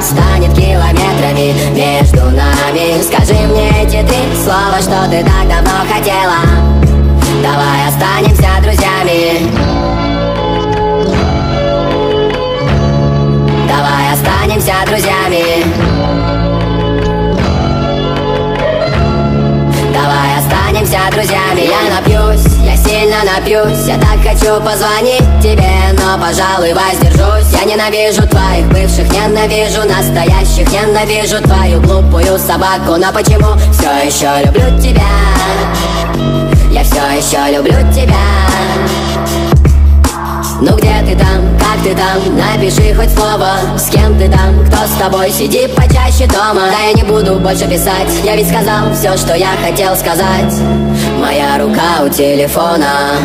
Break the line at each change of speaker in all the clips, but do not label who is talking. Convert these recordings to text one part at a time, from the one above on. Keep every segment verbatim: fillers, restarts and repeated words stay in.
станет километрами между нами. Скажи мне эти три слова, что ты так давно хотела. Давай останемся друзьями. Давай останемся друзьями. Давай останемся друзьями. Я напьюсь, я сильно напьюсь. Я так хочу позвонить тебе, но, пожалуй, воздержусь. Я ненавижу твоих бывших, ненавижу настоящих, ненавижу твою глупую собаку. Но почему все еще люблю тебя? Я все еще люблю тебя. Ну где ты там, как ты там, напиши хоть слово. С кем ты там, кто с тобой, сиди почаще дома. Да я не буду больше писать, я ведь сказал все, что я хотел сказать. Моя рука у телефона.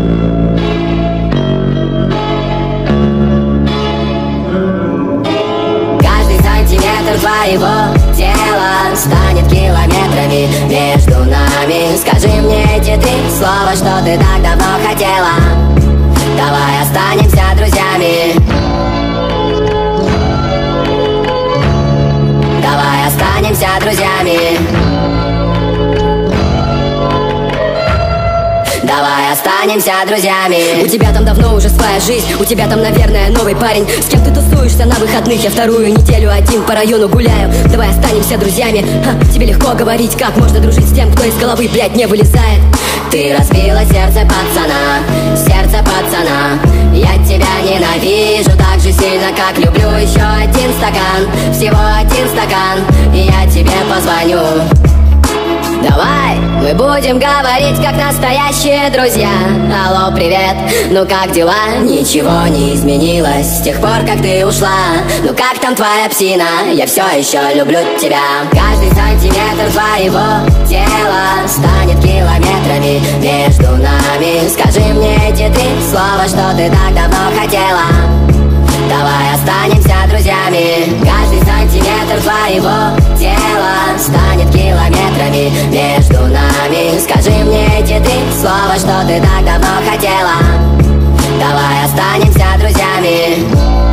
Каждый сантиметр твоего тела станет километрами между нами. Скажи мне эти три слова, что ты так давно хотела. Давай останемся друзьями. Давай останемся друзьями. Давай останемся друзьями. У тебя там давно уже своя жизнь, у тебя там, наверное, новый парень. С кем ты тусуешься на выходных? Я вторую неделю один по району гуляю. Давай останемся друзьями. Ха, тебе легко говорить, как можно дружить с тем, кто из головы, блядь, не вылезает. Ты разбила сердце пацана, сердце пацана. Я тебя ненавижу так же сильно, как люблю. Еще один стакан, всего один стакан, и я тебе позвоню. Давай, мы будем говорить, как настоящие друзья. Алло, привет, ну как дела? Ничего не изменилось с тех пор, как ты ушла. Ну как там твоя псина? Я все еще люблю тебя. Каждый сантиметр твоего тела станет километрами между нами. Скажи мне эти три слова, что ты так давно хотела. Давай останемся друзьями. Каждый сантиметр твоего тела станет километрами между нами. Скажи мне эти три слова, что ты так давно хотела. Давай останемся друзьями.